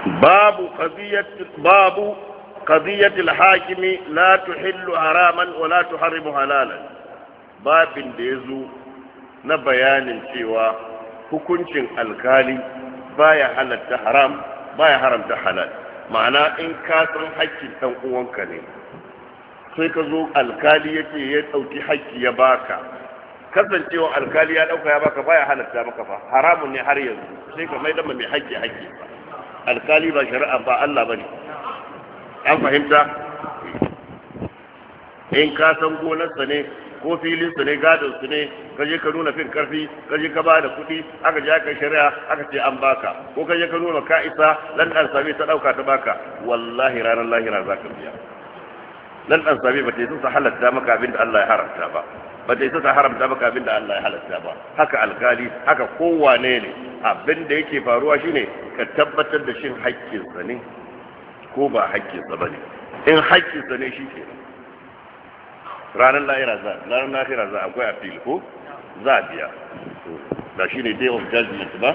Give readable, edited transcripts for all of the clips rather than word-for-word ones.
babu قضية الحاكم لا تحل حراما ولا تحرم حلالا babin da ya zo na bayanin cewa hukuncin alkali baya halatta haram baya haramta halal ma'ana in ka san haƙƙin ɗan uwanka ne sai ka zo alkali yake ya ɗauki haƙƙi ya baka kasancewa alkali ya ɗauka ya baka baya halatta maka fa haramun ne har yanzu sai ka mai da mai haƙƙi haƙƙi alkali ba shari'a ba Allah bane an fahimta in ka san gonarsa ne ko filinsa ne gadonsu ne ka je ka nuna fin karfi ka je ka ba da kuɗi aka je aka shari'a aka ce an baka ko ka je ka nuna ka isa dan dan sami ta dauka ta baka wallahi ranar lahira za ka biya dan dan sami ba ta yi su halatta maka abinda Allah ya haramta ba ba ta yi su haramta maka abinda Allah ya halatta ba haka alkali haka kowane ne abinda yake faruwa shine ka tabbatar da shin haƙƙinsa ne ko ba haƙƙinsa ba ne in haƙƙinsa ne shi ke ranar lahira za akwai appeal ko za a biya da shi ne day of judgment ba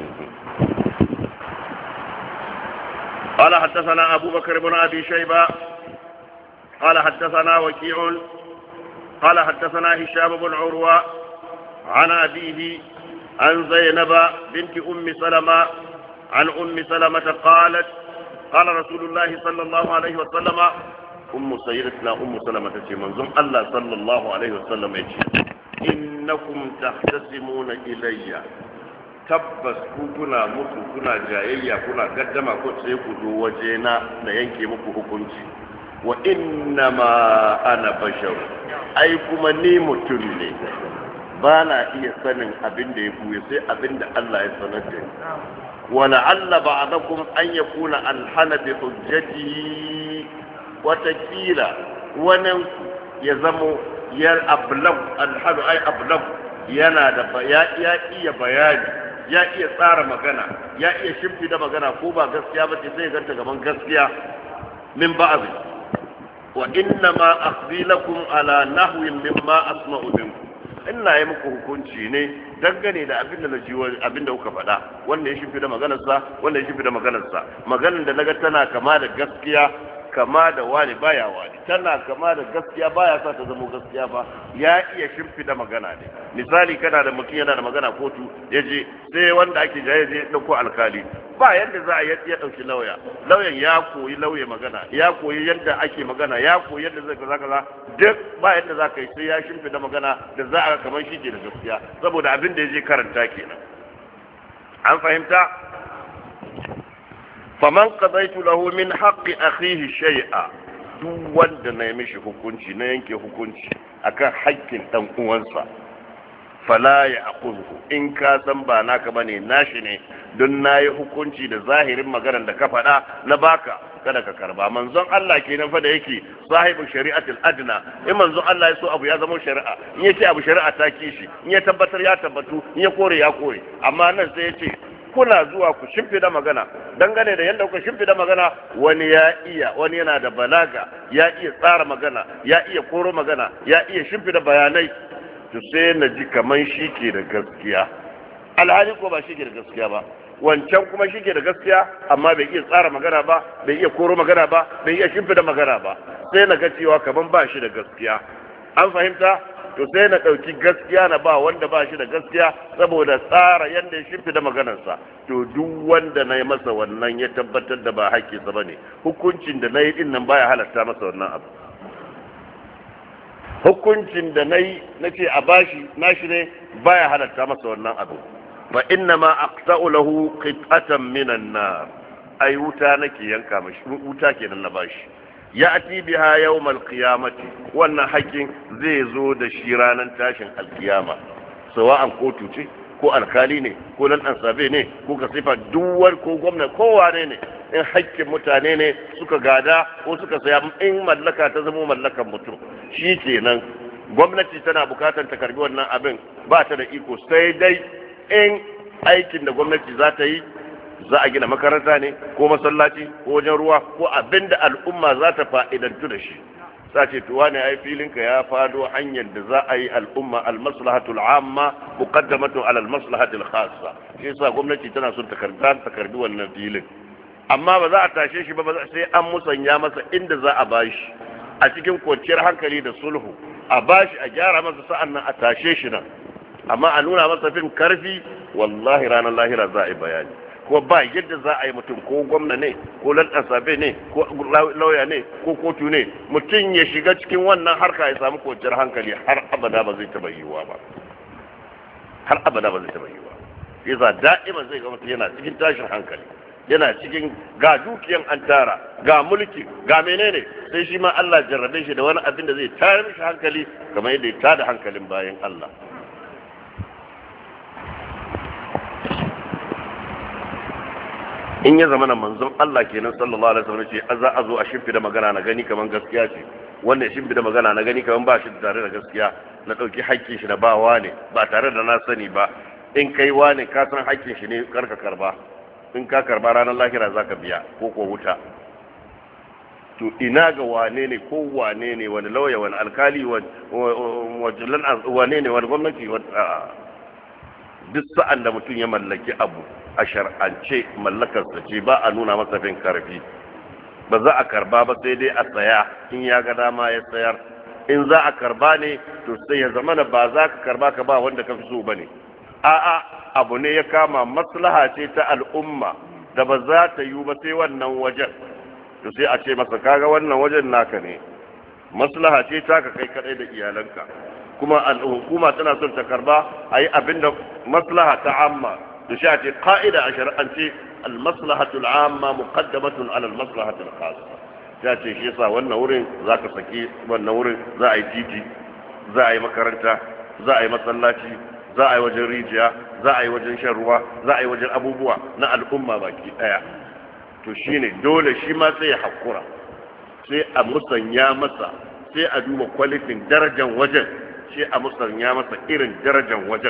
قال حدثنا أبو بكر بن أبي شيبة قال حدثنا وكيع قال حدثنا هشام بن عروة عن أبيه عن زينب بنت أم سلمة عن أم سلمة قالت قال رسول الله صلى الله عليه وسلم سيدتنا سلمة منزوم الله صلى الله عليه وسلم إنكم تختصمون إلي tabbas ku kuna mutu kuna jayayya kuna gaddama ko sai ku zo wajena na yanke muku hukunci wa innama ana bashar ai kuma ni mutum ne ba na iya sanin abin da ya buye sai abin da Allah ya sanar da ni ولعل بعضكم أن يكون ألحن بحجته وتكيلا وننكو يزمو أبلغ ألحن أي أبلغ ينادى يا إيا بياني يا إيا صار مغانا يا إيا شمتي دا مغانا كوبا غسكيا بتسي غنتا كمان غسكيا من بعض وإنما أخذي لكم على نحو مما أسمع منكم ina yi muku hukunci ne dangane da abin da na ji abin da kuka faɗa wanda ya shimfi da maganarsa wanda ya shimfi da maganarsa maganar da naga tana kama da gaskiya kama da wani baya wani tana kama da gaskiya baya sa ta zama gaskiya ba ya iya shimfi da magana ne misali kana da mutum yana da magana kotu ya je sai wanda ake jaye zai dauko alkali ba yadda za a ya dauki lauyan ya koyi lauye magana ya koyi yadda ake magana ya koyi yadda zai kaza duk ba yadda za ka yi sai ya shimfi da magana da za a kamar shi ke da gaskiya saboda abin da ya je karanta kenan an fahimta faman qadaitu lahu min haqqi akhihi shay'a duk wanda na yi mishi hukunci na yanke hukunci akan haƙƙin dan uwansa fala ya aqulhu in ka san ba naka bane nashi ne don nayi hukunci da zahirin maganar da ka faɗa na baka kada ka karba manzon Allah kenan fa da yake sahibu shari'atul adna in manzon Allah ya so abu ya zama shari'a in yace abu shari'a ta kishi in ya tabbatar ya tabbatu in ya kore ya kore amma nan sai yace kuna zuwa ku shimfida magana dangane da yadda kuka shimfida magana wani wani yana da balaga ya iya tsara magana ya iya koro magana ya iya shimfida bayanai to sai na ji kaman shi ke da gaskiya alhali ko ba shi ke da gaskiya ba wancan kuma shi ke da gaskiya amma bai iya tsara magana ba bai iya koro magana ba bai iya shimfida magana ba sai na ga cewa kaman ba shi da gaskiya an fahimta to sai na ɗauki gaskiya na ba wanda ba shi da gaskiya saboda tsara yadda ya shimfida maganarsa to duk wanda na yi masa wannan ya tabbatar da ba haƙƙinsa ba ne hukuncin da na yi ɗin nan baya halatta masa wannan abu hukuncin da na yi na ce a bashi nashi ne baya halatta masa wannan abu fa inna ma aqta'u lahu qit'atan minan nar ai wuta nake yanka mashi wuta kenan na bashi ya'ti biha yawmal qiyamati wannan haƙin zai zo da shi ranar tashin alkiyama sawa'an kotu ce ko alkali ne ko nan ansabe ne ko kasifa duwar ko gwamnati ko wane ne in haƙƙin mutane ne suka gada ko suka saya in mallaka ta zama mallakan mutum shi kenan gwamnati tana bukatar ta karbi wannan abin ba ta da iko sai dai in aikin da gwamnati za ta yi za a gina makaranta ne ko masallaci ko wajen ruwa ko abin da al'umma za ta fa'idantu da shi sace tuwa ne ai filinka ya fado hanyar da za a yi al'umma al-maslahatul amma muqaddamatu ala al-maslahatil khassa shi yasa gwamnati tana son ta karbi wannan filin amma ba za a tashe shi ba sai an musanya masa inda za a bashi a cikin kwanciyar hankali da sulhu, a bashi a gyara masa sa'an nan a tashe shi nan. Amma a nuna masa fin karfi, wallahi ranar lahira za a yi bayani. Kuma ba yadda za a yi mutum, ko gwamna ne, ko lantarsabe ne, ko lauya ne, ko kotu ne, mutum ya shiga cikin wannan harka ya samu kwanciyar hankali har abada ba zai taba yiwuwa ba, har abada ba zai taba yiwuwa. Yasa da'ima zai ga mutum yana cikin tashin hankali, yana cikin ga dukiyan an tara, ga mulki, ga menene, sai shi ma Allah jarrabe shi da wani abin da zai tayar mishi hankali kamar yadda ya tada hankalin bayan Allah. In ya zama na manzon Allah kenan sallallahu alaihi wasallam ce za a zo a shimfida magana na gani kaman gaskiya ce, wannan shimfida magana na gani kaman ba shi tare da gaskiya, na dauki haƙƙin shi na bawa ne ba tare da na sani ba. In kai wane ka san haƙƙin shi ne karka karba, in ka karba ranar lahira zaka biya ko ko wuta. To ina ga wane ne ko wane ne, wani lauya, wani alkali, wane ne, wani gwamnati, duk sa'an da mutum ya mallaki abu a shar'ance mallakarsa ce, ba a nuna masa fin karfi. Ba za a karba ba sai dai a saya in ya ga dama ya sayar. In za a karba ne to sai ya zamana ba za ka karba ka ba wanda ka fi so ba ne. A'a, abu ne ya kama maslaha ce ta al'umma da ba za ta yi ba sai wannan wajen, to sai a ce masa kaga wannan wajen naka ne, maslaha ce ta ka kai kadai da iyalanka, kuma hukuma tana son ta karba a yi abin da maslaha ta amma, to shi a ce ka'ida a shari'ance al-maslahatul amma muqaddamatun ala al-maslahatul khassa. Ya ce shi yasa wannan wurin za ka saki, wannan wurin za a yi titi, za a yi makaranta, za a yi masallaci, za a yi wajen rijiya, za a yi wajen shan ruwa, za a yi wajen abubuwa na al'umma baki daya. To shine dole shi ma sai ya hakura, sai a musanya masa, sai a duba kwalitin darajar wajen, sai a musanya masa irin darajar wajen,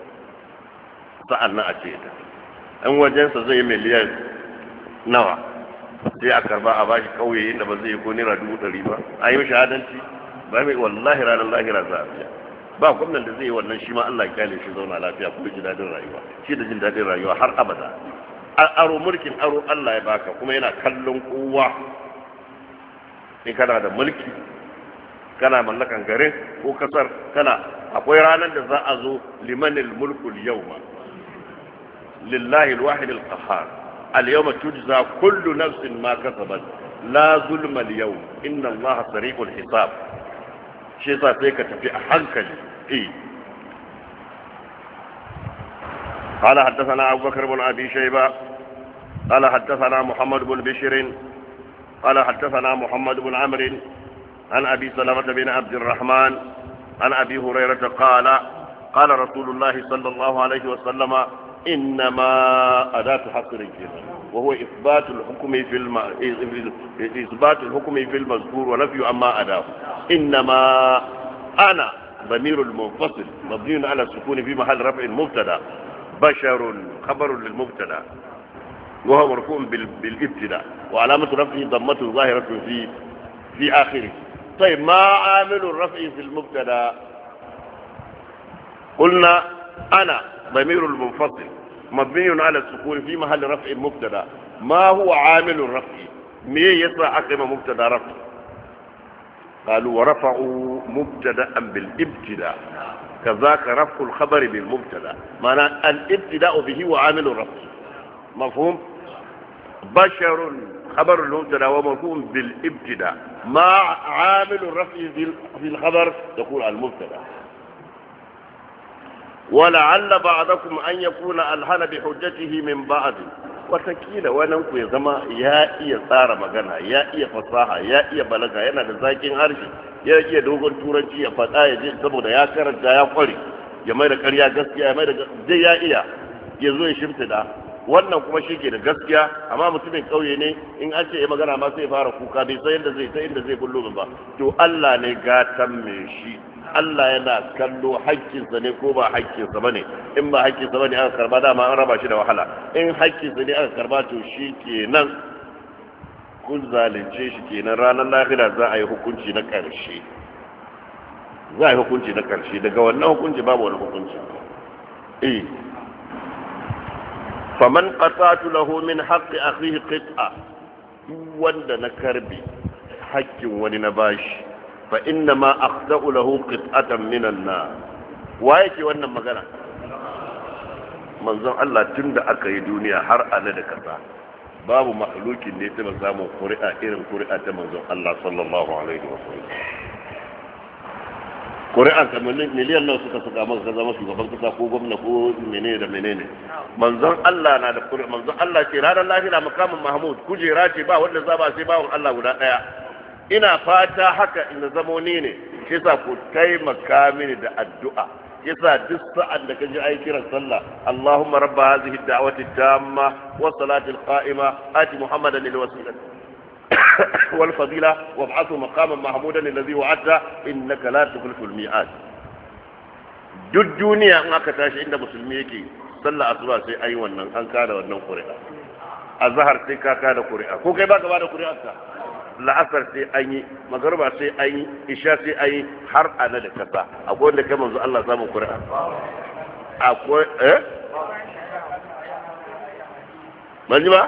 sa'an nan a ce ta ɗan wajensa zai yi miliyan nawa, sai a karba a bashi kauye inda ba zai yi ko naira 100 ba. A yi shahadanci ba mai, wallahi ranar lahira za a biya. Ba gwamnan da zai yi wannan, shi ma Allah ya kyale shi zauna lafiya kuma ji dadin rayuwa, shi da jin dadin rayuwa har abada. Aro mulkin aro Allah ya baka, kuma yana kallon kowa. In kana da mulki, kana mallakan garin ko kasar, kana akwai ranar da za a zo limanil mulkul yawma lillahi alwahid alqahhar al-yawma tujza kullu nafsin ma kasabat la zulma al-yawm inna Allaha sari'ul hisab. Shi yasa sai ka tafi a hankali. قال حدثنا أبو بكر بن أبي شيبة قال حدثنا محمد بن بشير قال حدثنا محمد بن عمرو عن أبي سلمة بن عبد الرحمن عن أبي هريرة قال قال رسول الله صلى الله عليه وسلم إنما أداة حصر وهو إثبات الحكم إثبات الحكم في المذكور ونفي عما أداه. إنما أنا ضمير المنفصل مبني على السكون في محل رفع مبتدا، بشر خبر للمبتدا وهو مرفوع بالابتداء وعلامة رفعه ضمته ظاهرة في آخره. طيب ما عامل الرفع في المبتدا؟ قلنا أنا ضمير المنفصل مبني على السكون في محل رفع مبتدا. ما هو عامل الرفع؟ مين يطلع أقيم مبتدا رفع؟ قالوا ورفعوا مبتدا بالابتداء، كذاك رفع الخبر بالمبتدا، معنى الابتداء به وعامل الرفع. مفهوم؟ بشر خبر المبتدا ومرفوع بالابتداء، ما عامل الرفع في الخبر تقول المبتدا. ولعل بعضكم أن يكون ألحن بحجته من بعض. watakila wannan ku ya zama ya iya tsara magana, ya iya fasaha, ya iya balaga, yana da zakin harshe, ya iya dogon turanci ya faɗa ya je saboda ya karanta ya kware, ya mai da ƙarya gaskiya, ya mai da dai ya iya, ya zo ya shimfida. Wannan kuma shi ke da gaskiya, amma mutumin ƙauye ne in an ce ya magana ma sai fara kuka, bai san yadda zai ta inda zai bullo ba. To Allah ne gatan mai shi, Allah yana kallo haƙƙinsa ne ko ba haƙƙinsa ba ne. In ba haƙƙinsa ba ne aka karba, dama an raba shi da wahala. In haƙƙinsa ne aka karba, to shi kenan kun zalunce shi kenan. Ranar lahira za a yi hukunci na ƙarshe, za a yi hukunci na ƙarshe. Daga wannan hukunci babu wani hukunci. faman qata'tu lahu min haqqi akhihi qit'a, wanda na karbi haƙƙin wani na bashi fa inna ma akhta'u lahu qit'atan minan nar. Wa yake wannan magana? Manzon Allah tunda aka yi duniya har ana da kasa babu makhlukin da ya taba samun ƙuri'a irin ƙuri'a ta manzon Allah sallallahu alaihi wasallam. ƙuri'an ka miliyan nawa suka saka maka ka zama shugaban kasa ko gwamna ko menene da menene. Manzon Allah na da ƙuri'a. Manzon Allah ce ranar lahira makamin Mahmud kujera ce ba wanda za ba sai bawon Allah guda ɗaya. Ina fata haka in zamo ni ne, shi yasa ku taimaka mini da addu'a. Yasa duk sa'an da kaji ai kiran sallah Allahumma rabba hadhihi ad-da'wati at-tamma wa salati al-qa'ima ati Muhammadan al-wasila wal fadila wab'athu maqaman mahmudan alladhi wa'adta innaka la tukhlifu al-mi'ad. Duk duniya in aka tashi inda musulmi yake sallah asuba sai ayi wannan an kada wannan ƙuri'a. Azhar sai ka kada ƙuri'a ko kai baka bada ƙuri'a ka. La'asar sai an yi, magarba sai an yi, isha sai an yi, har ana da kasa. Akwai wanda kai manzo Allah samun ƙuri'a. Akwai Manji ba?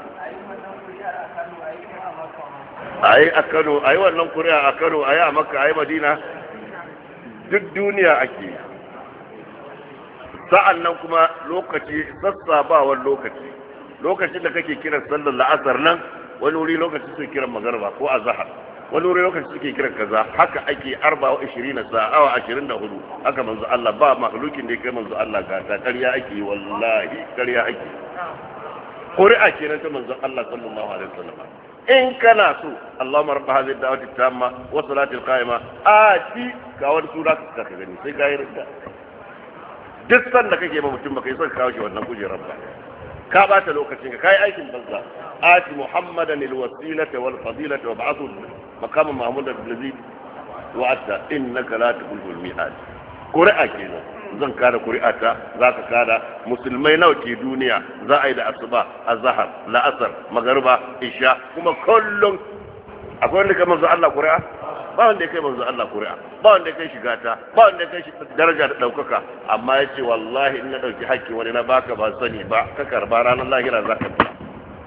Ayi a Kano, ayi wannan ƙuri'a a Kano, ayi a Makka, ayi Madina. Duk duniya ake. Sa'an nan kuma lokaci sassabawar lokaci. Lokacin da kake kiran sallar la'asar nan wani wuri lokaci suke kiran magarba ko azhar, wani wuri lokaci suke kiran kaza. Haka ake 24 sa'a, awa 24. Haka manzo Allah ba makhlukin da yake manzo Allah gata. Ƙarya ake, wallahi ƙarya ake. Ƙuri'a kenan ta manzo Allah sallallahu alaihi wasallam. In kana so Allahumma rabb hadhihi ad-da'wati at-tamma wa salati al-qa'ima ati ga wani sura ka gani sai ga yarda. Duk sanda kake ba mutum baka yi son kawo shi wannan kujerar ba. Ka bata lokacin ka kai aikin banza. آتي محمدا الوسيلة والفضيلة وابعثه مقام محمود الذي وعدت إنك لا تخلف الميعاد. قرأة كده zan kada kuri'ata za ka kada musulmai nawa ke duniya za a yi da asuba azhar la'asar magariba isha kuma kullum akwai wanda kai manzo Allah kuri'a ba wanda kai manzo Allah kuri'a ba wanda kai shiga ta ba wanda kai shi daraja da daukaka amma yace wallahi in na dauki hakki wani na baka ba sani ba ka karba ranar lahira za ka biya.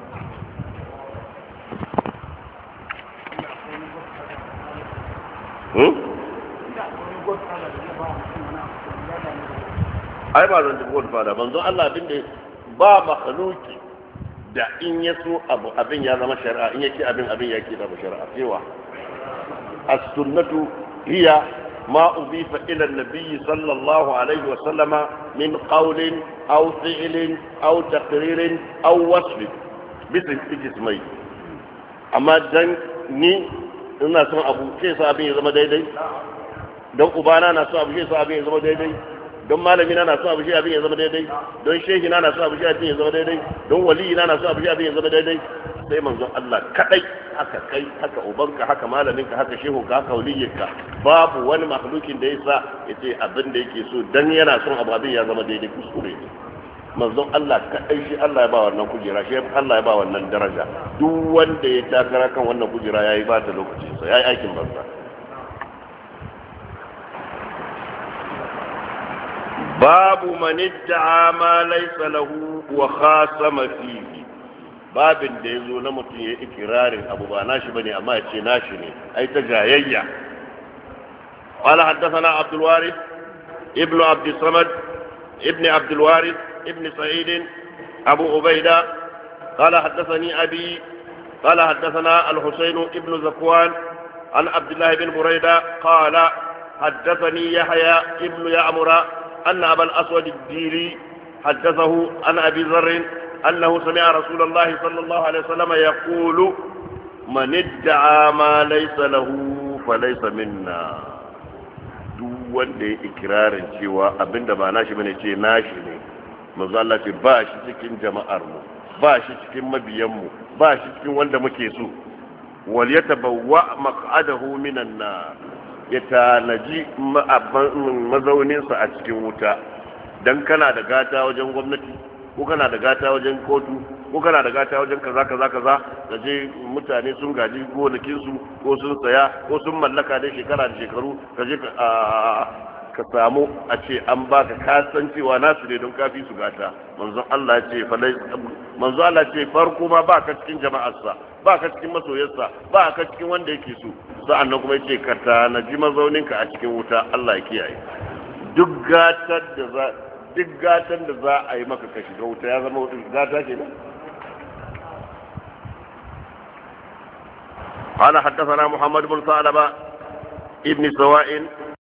Ai ba zan tafi wani fada manzon Allah abin da ba makhluki da in ya so abu abin ya zama shari'a in yake abin yake zama shari'a cewa as-sunnatu hiya ma udifa ila an-nabiy sallallahu alaihi wa sallama min qawlin aw fi'lin aw taqririn aw wasf bisa ijtimai. Amma dan ni ina son abu sai sa abin ya zama daidai, don ubana na so abu sai sa abin ya zama daidai, don malami na so abu shi abin ya zama daidai, don shehi na so abu shi abin ya zama daidai, don waliyi na so abu shi abin ya zama daidai. Sai manzon Allah kadai haka kai haka ubanka haka malaminka haka shehu ka haka waliyinka babu wani makhlukin da yasa yace abin da yake so dan yana son abu abin ya zama daidai kuskure. Manzon Allah kadai shi Allah ya ba wannan kujera, shi Allah ya ba wannan daraja. Duk wanda ya takara kan wannan kujera yayi ba ta lokacin sa yayi aikin banza. Babu man idda'a ma laysa lahu wa khasama fihi. Babin da yazo na mutum ya ikirarin abu ba nashi bane amma ya ce nashi ne ai ta jayayya. Qala haddathana Abdul Warith ibn Abd Samad ibn Abdul Warith ابن سعيد أبو عبيدة قال حدثني أبي قال حدثنا الحسين ابن زكوان عن عبد الله بن بريدة قال حدثني يحيى ابن يعمر أن أبا الأسود الديلي حدثه عن أبي ذر أنه سمع رسول الله صلى الله عليه وسلم يقول من ادعى ما ليس له فليس منا. duk wanda ya ikirarin cewa abinda ba nashi bane ce nashi ne, manzo Allah ce ba shi cikin jama'ar mu, ba shi cikin mabiyan mu, ba shi cikin wanda muke so. Wal yatabawwa maq'adahu minan nar, ya tanaji mazaunin sa a cikin wuta. Dan kana da gata wajen gwamnati ko kana da gata wajen kotu ko kana da gata wajen kaza kaje mutane sun gaji gonakin su ko sun saya ko sun mallaka da shekara da shekaru kaje ka samu a ce an baka kasancewa nasu ne don kafi su gata. Manzon Allah ce farko ma ba ka cikin jama'arsa, ba ka cikin masoyarsa, ba ka cikin wanda yake so. Sa'annan kuma yace ka tanaji mazauninka a cikin wuta. Allah ya kiyaye. Duk gatan da za a yi maka ka shiga wuta ya zama gata kenan. قال حدثنا محمد بن ثعلبة ابن سواء